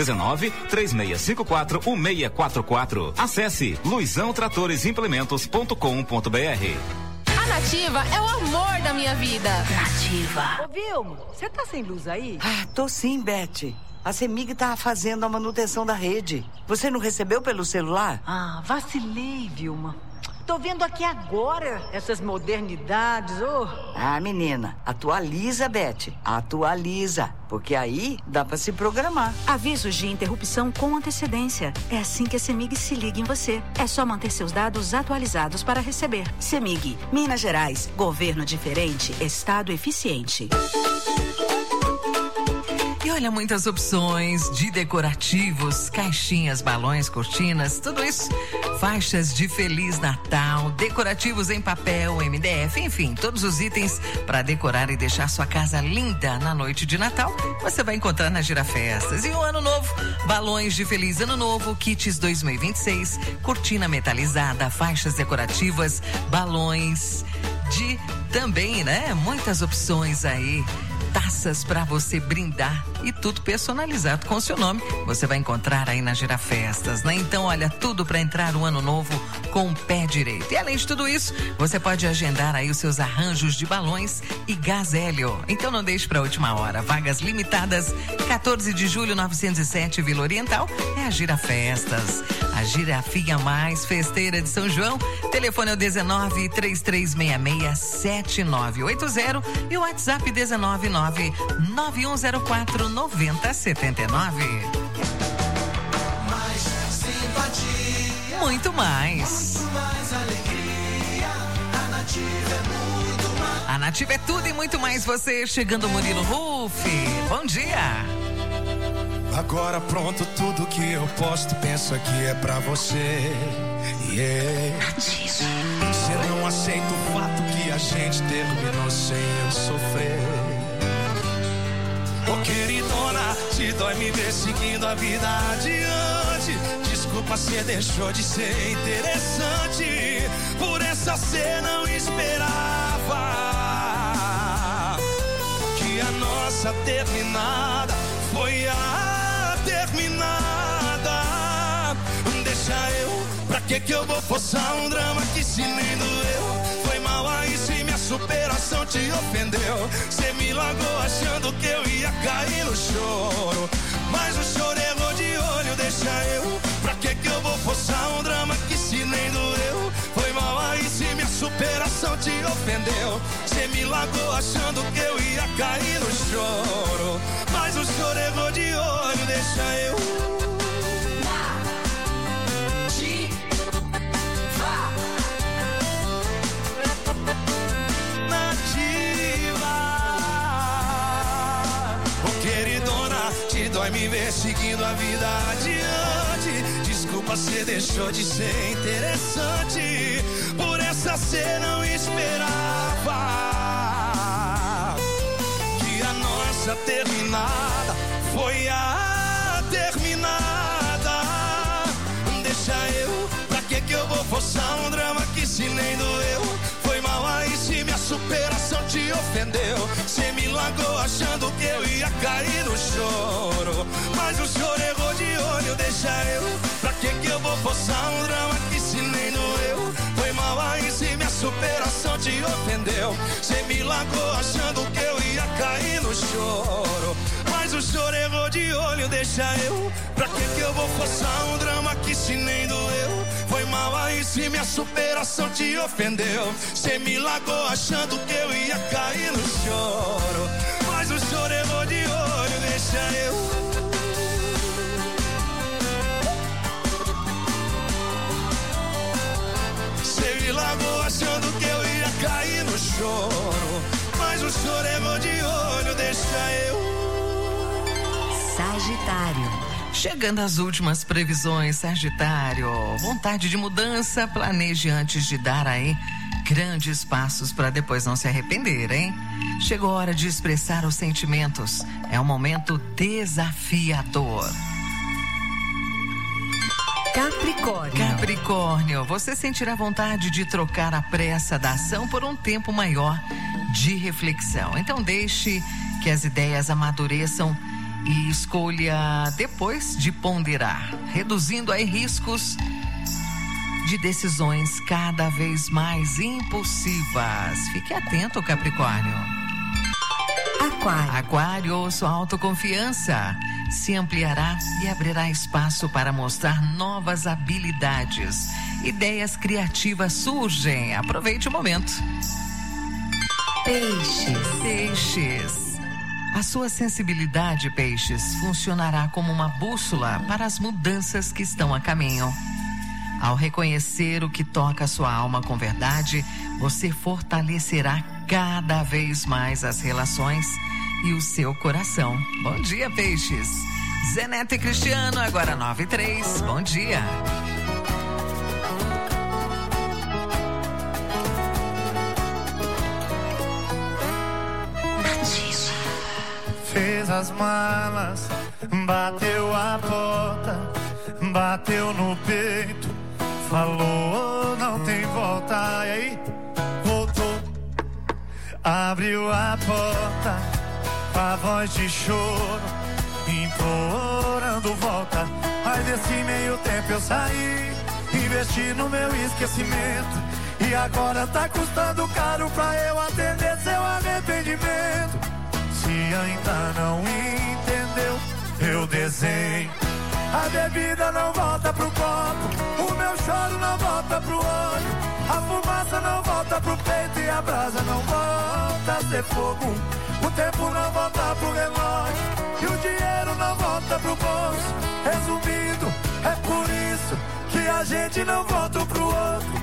Speaker 12: 19-3654-1644. Acesse luizãotratoresimplementos.com.br.
Speaker 22: A Nativa é o amor da minha vida.
Speaker 20: Nativa.
Speaker 23: Ô, Vilmo, você tá sem luz aí?
Speaker 20: Ah, tô sim, Beth. A CEMIG tá fazendo a manutenção da rede. Você não recebeu pelo celular?
Speaker 23: Ah, vacilei, Vilma. tô vendo aqui agora essas modernidades,
Speaker 4: Ah, menina, atualiza, Beth. Atualiza. Porque aí dá pra se programar.
Speaker 5: Avisos de interrupção com antecedência. É assim que a CEMIG se liga em você. É só manter seus dados atualizados para receber. CEMIG, Minas Gerais. Governo diferente, Estado eficiente.
Speaker 2: E olha, muitas opções de decorativos, caixinhas, balões, cortinas, tudo isso. Faixas de Feliz Natal, decorativos em papel, MDF, enfim, todos os itens para decorar e deixar sua casa linda na noite de Natal, você vai encontrar na Girafestas. E o Ano Novo, balões de Feliz Ano Novo, kits 2026, cortina metalizada, faixas decorativas, balões de também, né? Muitas opções aí. Taças para você brindar e tudo personalizado com o seu nome. Você vai encontrar aí na Girafestas, né? Então, olha, tudo para entrar o ano novo com o pé direito. E além de tudo isso, você pode agendar aí os seus arranjos de balões e gás hélio. Então não deixe para a última hora. Vagas limitadas, 14 de julho, 907, Vila Oriental. É a Girafestas, a girafinha mais festeira de São João. Telefone é o 19-3366-7980 e o WhatsApp 19991049079.
Speaker 3: Mais simpatia.
Speaker 2: Muito mais.
Speaker 3: Muito mais alegria. A Nativa é muito mais.
Speaker 2: A Nativa é tudo e muito mais. Você chegando, Murilo Rufi. Bom dia.
Speaker 3: Agora pronto, tudo que eu posto, penso que é pra você. Você não aceita o fato que a gente terminou sem eu sofrer. Ô queridona, se dói me ver seguindo a vida adiante. Desculpa, cê deixou de ser interessante. Por essa cê não esperava que a nossa terminada foi a terminada. Deixa eu, pra que eu vou forçar um drama que se nem doeu? Foi mal aí se minha superação te ofendeu. Cê me largou achando que eu ia cair no choro, mas o choro errou de olho. Deixa eu, pra que eu vou forçar um drama que se nem doeu? Foi mal aí se minha superação te ofendeu. Cê me largou achando que eu ia cair no choro, mas o choro errou de olho. Deixa eu. Dói me ver seguindo a vida adiante. Desculpa, cê deixou de ser interessante. Por essa cê não esperava que a nossa terminada foi a terminada. Deixa eu, pra que eu vou forçar um drama que se nem doeu? Foi mal aí se minha superação te ofendeu. Cê me largou achando que eu ia cair no choro, mas o choro errou de olho. Deixa eu, pra que eu vou forçar um drama que se nem doeu? Foi mal aí se minha superação te ofendeu. Cê me largou achando que eu ia cair no choro, mas o choro errou de olho. Deixa eu, pra que eu vou forçar um drama que se nem doeu? Foi mal aí se minha superação te ofendeu. Cê me largou achando que eu ia cair no choro, mas o choro errou de olho. Deixa eu. Cê me largou achando que eu ia cair no choro, mas o choro errou de olho. Deixa eu.
Speaker 2: Sagitário. Chegando às últimas previsões, Sagitário. Vontade de mudança, planeje antes de dar aí grandes passos para depois não se arrepender, hein? Chegou a hora de expressar os sentimentos. É um momento desafiador. Capricórnio, você sentirá vontade de trocar a pressa da ação por um tempo maior de reflexão. Então deixe que as ideias amadureçam e escolha depois de ponderar, reduzindo aí riscos de decisões cada vez mais impulsivas. Fique atento, Capricórnio. Aquário, sua autoconfiança se ampliará e abrirá espaço para mostrar novas habilidades. Ideias criativas surgem. Aproveite o momento. Peixes. A sua sensibilidade, peixes, funcionará como uma bússola para as mudanças que estão a caminho. Ao reconhecer o que toca a sua alma com verdade, você fortalecerá cada vez mais as relações e o seu coração. Bom dia, peixes. Zé Neto e Cristiano, agora 9:03. Bom dia.
Speaker 3: Fez as malas, bateu a porta, bateu no peito, falou não tem volta. E aí, voltou, abriu a porta, com a voz de choro, implorando volta. Aí desse meio tempo eu saí, investi no meu esquecimento, e agora tá custando caro pra eu atender seu arrependimento. Se ainda não entendeu, eu desenho. A bebida não volta pro copo, o meu choro não volta pro olho, a fumaça não volta pro peito e a brasa não volta a ser fogo. O tempo não volta pro relógio e o dinheiro não volta pro bolso. Resumindo, é por isso que a gente não volta um pro outro.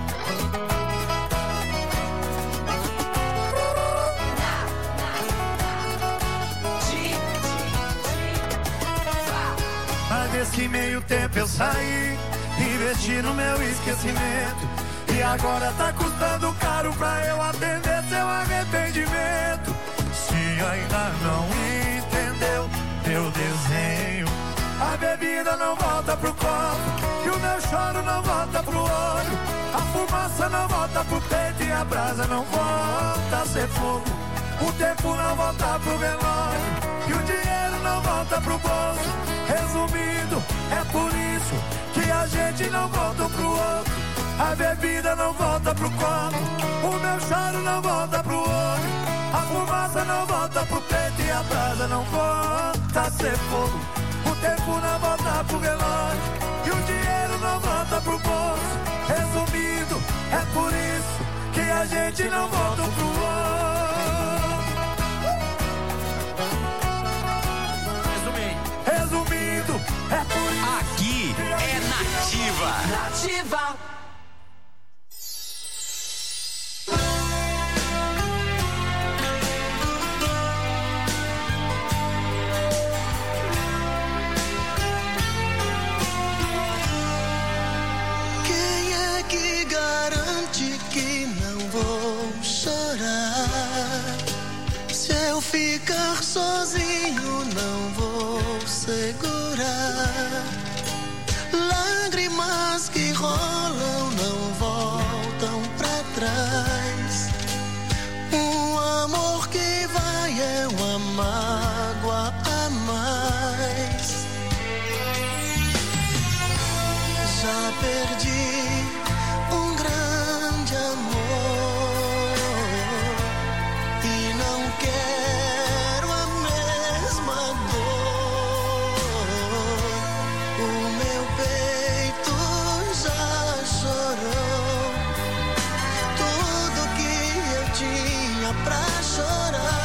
Speaker 3: Mas nesse meio tempo eu saí, investi no meu esquecimento, e agora tá custando caro pra eu atender seu arrependimento. Se ainda não entendeu, eu desenho. A bebida não volta pro copo, e o meu choro não volta pro olho, a fumaça não volta pro peito e a brasa não volta a ser fogo. O tempo não volta pro relógio e o dinheiro não volta pro bolso. Resumindo, é por isso que a gente não volta um pro outro. A bebida não volta pro copo, o meu choro não volta pro olho, a fumaça não volta pro peito e a brasa não volta a ser fogo. O tempo não volta pro relógio e o dinheiro não volta pro bolso. Resumindo, é por isso que a gente não volta um pro outro. Resumindo, é por isso.
Speaker 7: Aqui é Nativa.
Speaker 3: Nativa.
Speaker 8: Quem é que garante que não vou chorar? Se eu ficar sozinho, não vou segurar. Lágrimas que rolam não voltam pra trás. Um amor que vai é uma mágoa a mais. Já perdi um grande amor e não quero a mesma dor. O meu peito já chorou tudo que eu tinha pra chorar.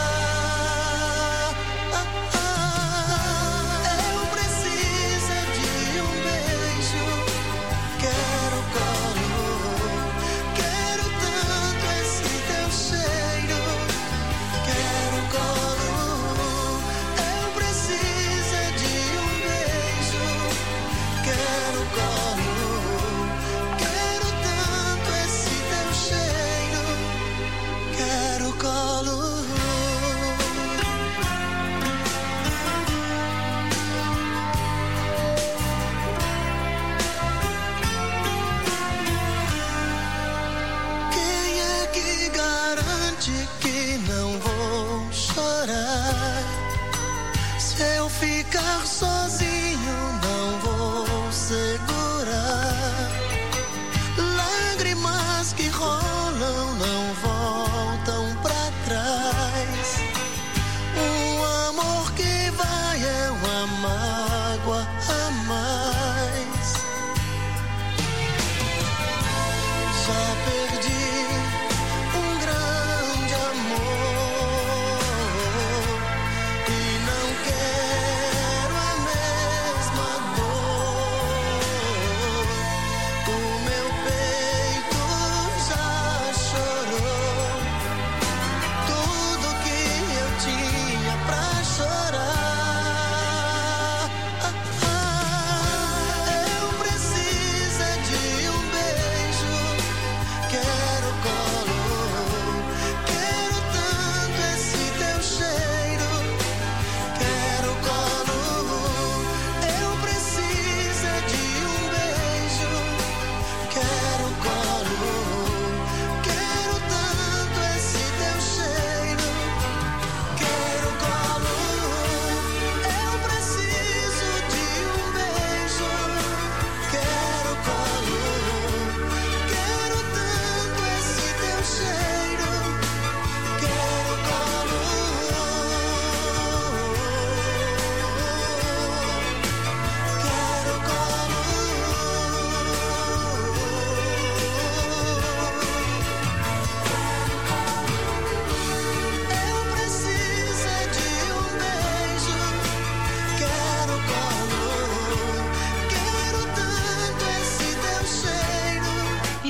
Speaker 8: Eu preciso de um beijo, quero colo, quero tanto esse teu cheiro, quero colo. Eu preciso de um beijo, quero colo, quero tanto esse teu cheiro, quero colo. Quem é que garante que não vou chorar? Se eu ficar sozinho, não vou segurar. Lágrimas que rolam não voltam pra trás. Um amor que vai é uma mágoa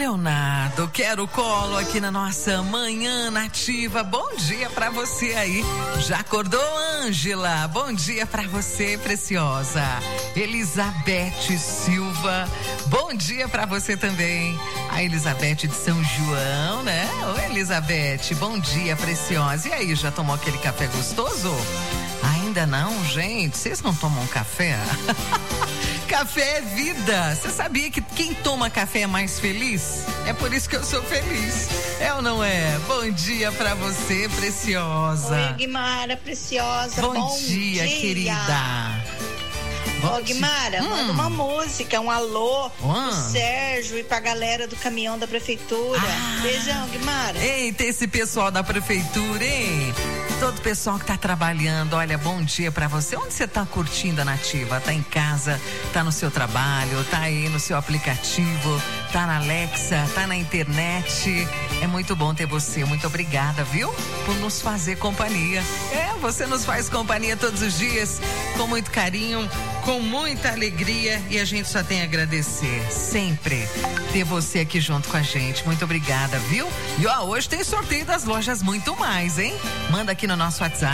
Speaker 2: Leonardo, quero colo aqui na nossa manhã nativa. Bom dia pra você aí. Já acordou, Ângela? Bom dia pra você, preciosa. Elizabeth Silva, bom dia pra você também. A Elizabeth de São João, né? Oi, Elizabeth, bom dia, preciosa. E aí, já tomou aquele café gostoso? Ainda não, gente? Vocês não tomam café? Café é vida. Você sabia que quem toma café é mais feliz? É por isso que eu sou feliz. É ou não é? Bom dia pra você, preciosa.
Speaker 13: Oi, Guimara, preciosa.
Speaker 2: Bom dia, querida.
Speaker 13: Ô, Guimara, manda uma música, um alô pro Sérgio e pra galera do caminhão da prefeitura. Beijão, Guimara.
Speaker 2: Eita, esse pessoal da prefeitura, hein? Todo o pessoal que tá trabalhando, olha, bom dia pra você. Onde você tá curtindo a Nativa? Tá em casa, tá no seu trabalho, tá aí no seu aplicativo, tá na Alexa, tá na internet. É muito bom ter você. Muito obrigada, viu? Por nos fazer companhia. Você nos faz companhia todos os dias, com muito carinho, com muita alegria, e a gente só tem a agradecer sempre ter você aqui junto com a gente. Muito obrigada, viu? E ó, hoje tem sorteio das lojas Muito Mais, hein? Manda aqui no nosso WhatsApp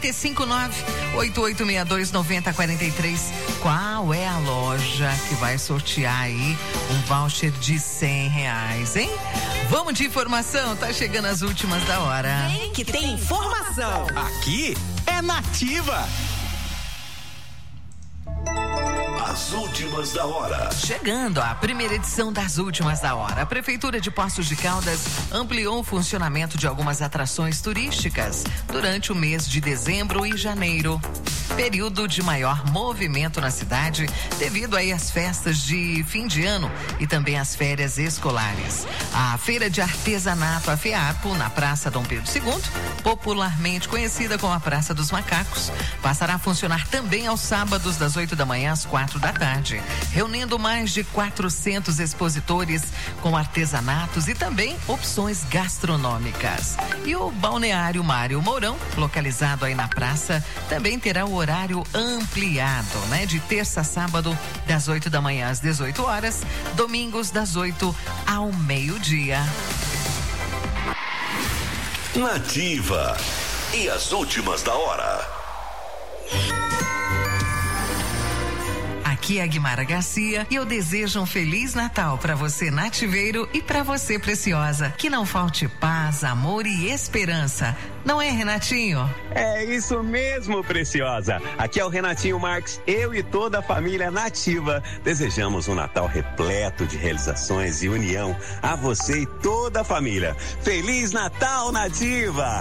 Speaker 2: 359-8862-9043. Qual é a loja que vai sortear aí um voucher de R$100, hein? Vamos de informação, tá chegando as últimas da hora.
Speaker 7: Vem que tem informação. Aqui é Nativa.
Speaker 16: As últimas da hora.
Speaker 2: Chegando a primeira edição das últimas da hora. A Prefeitura de Poços de Caldas ampliou o funcionamento de algumas atrações turísticas durante o mês de dezembro e janeiro, período de maior movimento na cidade devido aí às festas de fim de ano e também às férias escolares. A Feira de Artesanato, a FEARPO, na Praça Dom Pedro II, popularmente conhecida como a Praça dos Macacos, passará a funcionar também aos sábados das 8 da manhã às 4 da tarde, reunindo mais de 400 expositores com artesanatos e também opções gastronômicas. E o Balneário Mário Mourão, localizado aí na praça, também terá o horário ampliado, né? De terça a sábado, das 8 da manhã às 18 horas, domingos das 8 ao meio-dia.
Speaker 16: Nativa. E as últimas da hora.
Speaker 2: Aqui é a Guimara Garcia e eu desejo um Feliz Natal para você, nativeiro, e para você, preciosa. Que não falte paz, amor e esperança. Não é, Renatinho?
Speaker 17: É isso mesmo, preciosa. Aqui é o Renatinho Marques, eu e toda a família Nativa. Desejamos um Natal repleto de realizações e união a você e toda a família. Feliz Natal, Nativa!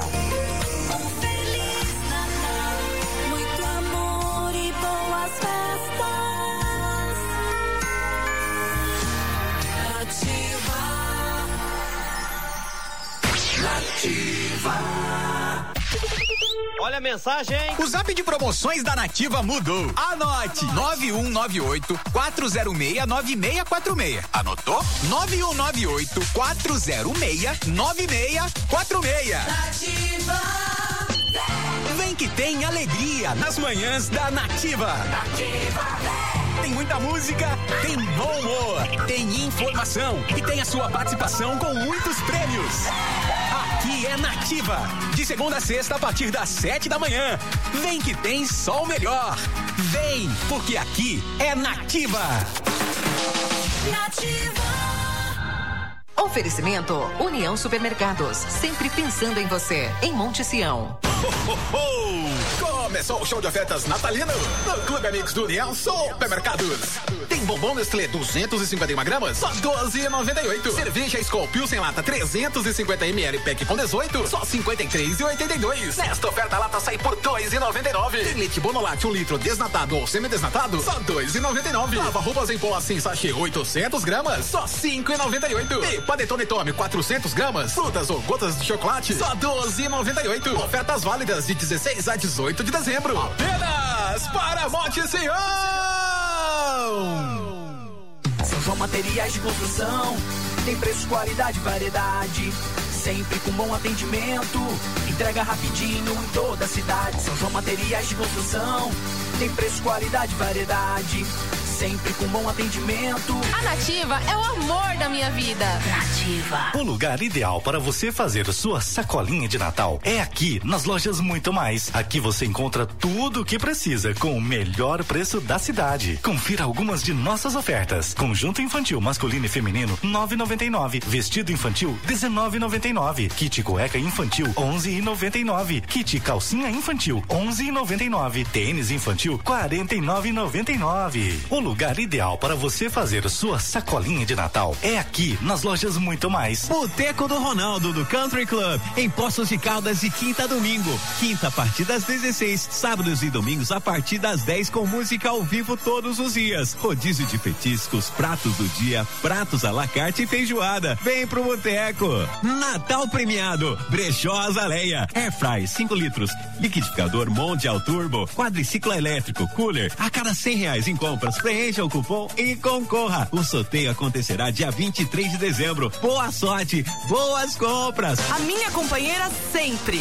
Speaker 7: Olha a mensagem. O zap de promoções da Nativa mudou. Anote: 9198-406-9646. Anotou? 9198-406-9646.
Speaker 1: Nativa.
Speaker 7: Vem que tem alegria nas manhãs da Nativa. Tem muita música, tem bom humor, tem informação e tem a sua participação com muitos prêmios. Aqui é Nativa, de segunda a sexta a partir das 7 da manhã. Vem que tem só o melhor. Vem, porque aqui é Nativa.
Speaker 9: Nativa. Oferecimento União Supermercados, sempre pensando em você, em Monte Sião.
Speaker 19: Começou o show de ofertas natalino no Clube Amigos do União Supermercados. Tem bombom Nestlé 251 gramas, só R$12,98. Cerveja Skol Pilsen lata 350 ml pack com 18, só R$53,82. Nesta oferta a lata sai por R$2,99. Tem leite Bonolate 1 litro desnatado ou semidesnatado, só R$2,99. Lava roupas em pó assim sachê 800 gramas, só R$5,98. E panetone Tome 400 gramas, frutas ou gotas de chocolate, só R$12,98. Ofertas válidas de 16 a 18 de dezembro. Apenas para Monte Sião!
Speaker 3: São João Materiais de Construção, tem preço, qualidade, variedade, sempre com bom atendimento, entrega rapidinho em toda a cidade. São João Materiais de Construção, tem preço, qualidade, variedade,
Speaker 6: sempre com bom atendimento.
Speaker 22: A Nativa é o amor da minha vida.
Speaker 12: Nativa. O lugar ideal para você fazer sua sacolinha de Natal é aqui, nas lojas Muito Mais. Aqui você encontra tudo o que precisa com o melhor preço da cidade. Confira algumas de nossas ofertas. Conjunto infantil masculino e feminino, R$ 9,99. Vestido infantil, R$ 19,99. Kit cueca infantil, R$ 11,99. Kit calcinha infantil, R$ 11,99. Tênis infantil, R$ 49,99. O lugar ideal para você fazer sua sacolinha de Natal é aqui, nas lojas Muito Mais.
Speaker 10: Boteco do Ronaldo, do Country Club, em Poços de Caldas, de quinta a domingo. Quinta a partir das 16, sábados e domingos a partir das 10, com música ao vivo todos os dias. Rodízio de petiscos, pratos do dia, pratos à la carte e feijoada. Vem pro Boteco. Natal premiado, Brechó Azaleia, Airfry 5 litros, liquidificador Mondial Turbo, quadriciclo elétrico, cooler. A cada R$100 em compras, preencha o cupom e concorra. O sorteio acontecerá dia 23 de dezembro. Boa sorte, boas compras.
Speaker 11: A minha companheira sempre.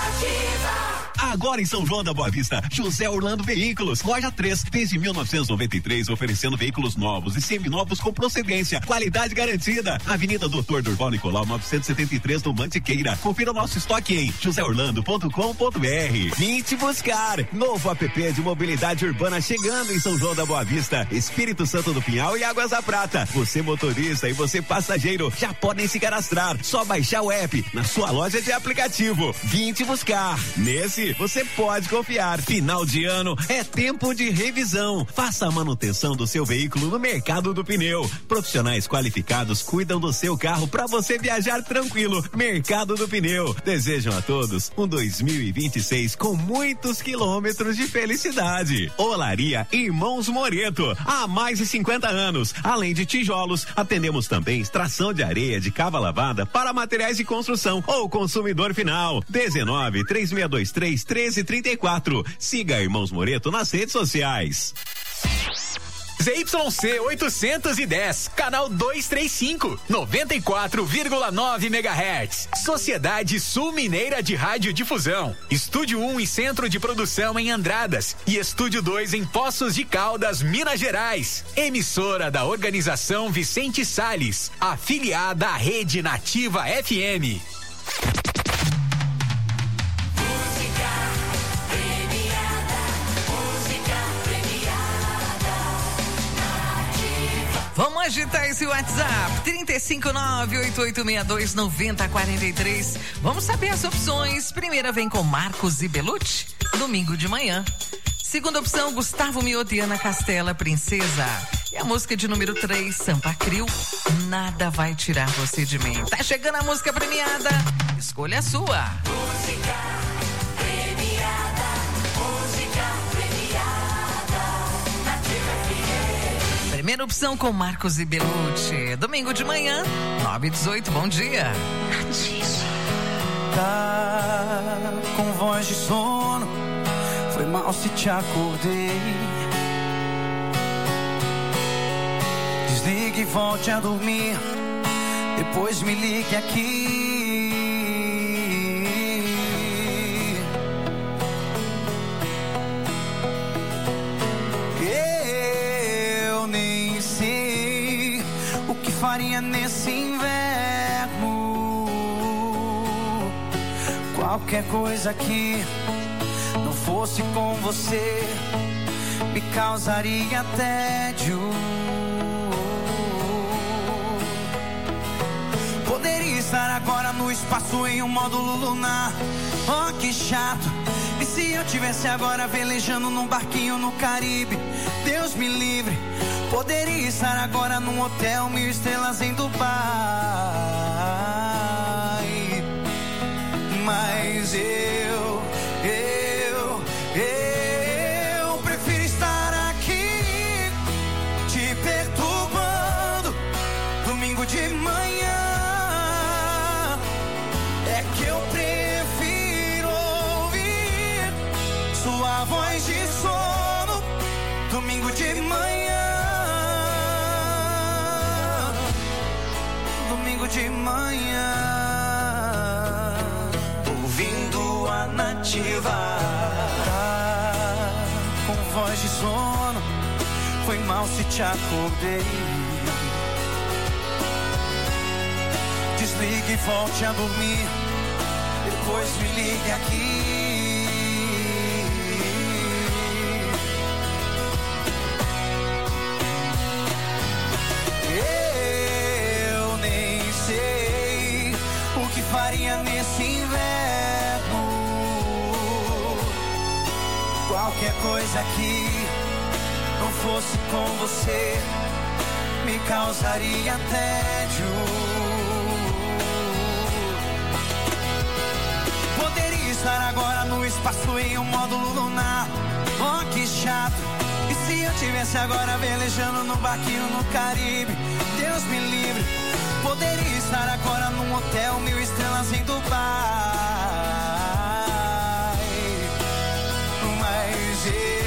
Speaker 10: Agora em São João da Boa Vista, José Orlando Veículos, loja 3, desde 1993, oferecendo veículos novos e seminovos com procedência, qualidade garantida. Avenida Doutor Durval Nicolau 973, no Mantiqueira. Confira o nosso estoque em joseorlando.com.br. Vim te buscar. Novo app de mobilidade urbana chegando em São João da Boa Vista, Espírito Santo do Pinhal e Águas da Prata. Você motorista e você passageiro já podem se cadastrar. Só baixar o app na sua loja de aplicativo. Vim te buscar. Nesse você pode confiar. Final de ano é tempo de revisão. Faça a manutenção do seu veículo no Mercado do Pneu. Profissionais qualificados cuidam do seu carro para você viajar tranquilo. Mercado do Pneu. Desejam a todos um 2026 com muitos quilômetros de felicidade. Olaria Irmãos Moreto, há mais de 50 anos. Além de tijolos, atendemos também extração de areia de cava lavada para materiais de construção ou consumidor final. 19-3623-1334. Siga Irmãos Moreto nas redes sociais.
Speaker 7: ZYC 810, canal 235, 94,9 MHz. Sociedade Sul Mineira de Radiodifusão. Estúdio 1 e Centro de Produção em Andradas. E Estúdio 2 em Poços de Caldas, Minas Gerais. Emissora da Organização Vicente Salles, afiliada à Rede Nativa FM.
Speaker 2: Vamos agitar esse WhatsApp, 359-8862-9043. Vamos saber as opções. Primeira vem com Marcos e Belucci, domingo de manhã. Segunda opção, Gustavo Miotti e Ana Castela, Princesa. E a música de número 3, Sampa Crio, Nada Vai Tirar Você de Mim. Tá chegando a música premiada, escolha a sua. Música premiada, música premiada, Nativa FM. Primeira opção com Marcos e Belucci, domingo de manhã, 9h18, bom dia.
Speaker 3: Nativa. Tá com voz de sono, foi mal se te acordei. Desligue e volte a dormir, depois me ligue aqui. Eu nem sei o que faria nesse inverno. Qualquer coisa que não fosse com você me causaria tédio. Poderia estar agora no espaço em um módulo lunar. Oh, que chato. E se eu tivesse agora velejando num barquinho no Caribe? Deus me livre. Poderia estar agora num hotel 1000 estrelas em Dubai. Mas eu prefiro estar aqui te perturbando domingo de manhã. É que eu prefiro ouvir sua voz de sono domingo de manhã. Domingo de manhã, ouvindo a Nativa. Tá com voz de sono, foi Foi mal se te acordei. Desligue e volte a dormir. Depois me ligue aqui. Eu nem sei o que faria nesse inverno. Qualquer coisa que não fosse com você me causaria tédio. Poderia estar agora no espaço em um módulo lunar. Oh, que chato. E se eu tivesse agora velejando num barquinho no Caribe? Deus me livre. Poderia estar agora num hotel 1000 estrelas em Dubai. Mas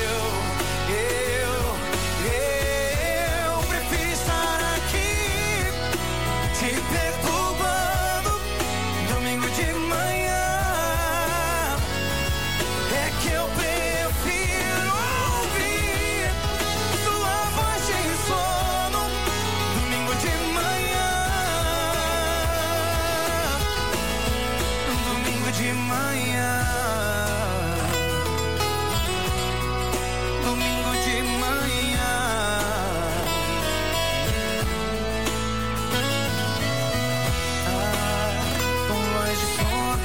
Speaker 3: eu prefiro estar aqui te perturbando domingo de manhã. É que eu prefiro ouvir sua voz de sono domingo de manhã. Domingo de manhã. Domingo de manhã. Com voz de sono.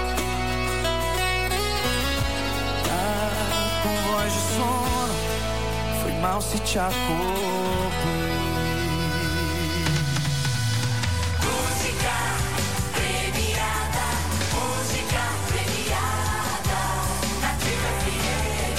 Speaker 3: Com voz de sono. Foi mal se te acordei.
Speaker 1: Música premiada, música premiada, Nativa FM.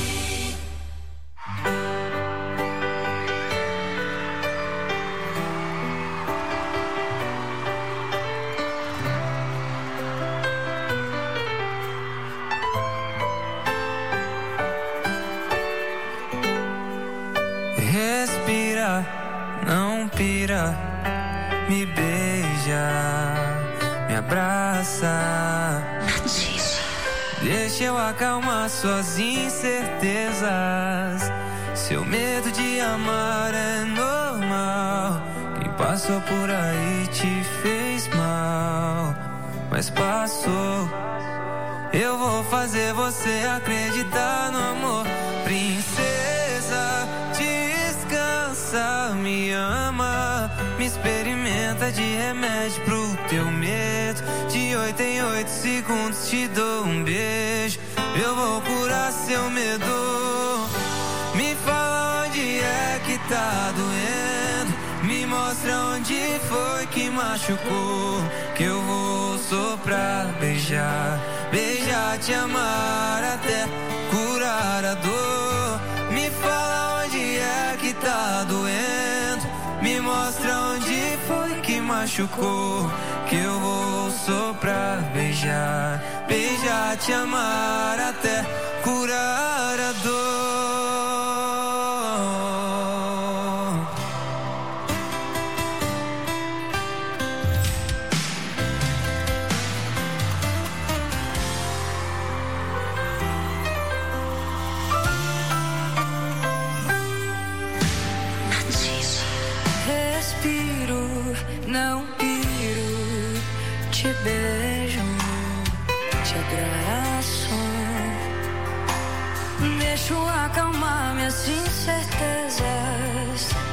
Speaker 3: Respira, não pira, me beija, me abraça. Deixa eu acalmar suas incertezas. Seu medo de amar é normal. Quem passou por aí te fez mal, mas passou. Eu vou fazer você acreditar no amor. Princesa, descansa, me ama, me experimenta de remédio pro teu medo. De 8 em 8 segundos te dou um beijo. Eu vou curar seu medo. Me fala onde é que tá doendo. Me mostra onde foi que machucou. Que eu vou soprar, beijar, beijar, te amar até curar a dor. Me fala onde é que tá doendo. Me mostra onde foi que machucou. Que eu vou soprar, beijar, beijar, te amar até curar a dor.
Speaker 1: Respiro, não piro, te beijo, te abraço. Deixo acalmar minhas incertezas.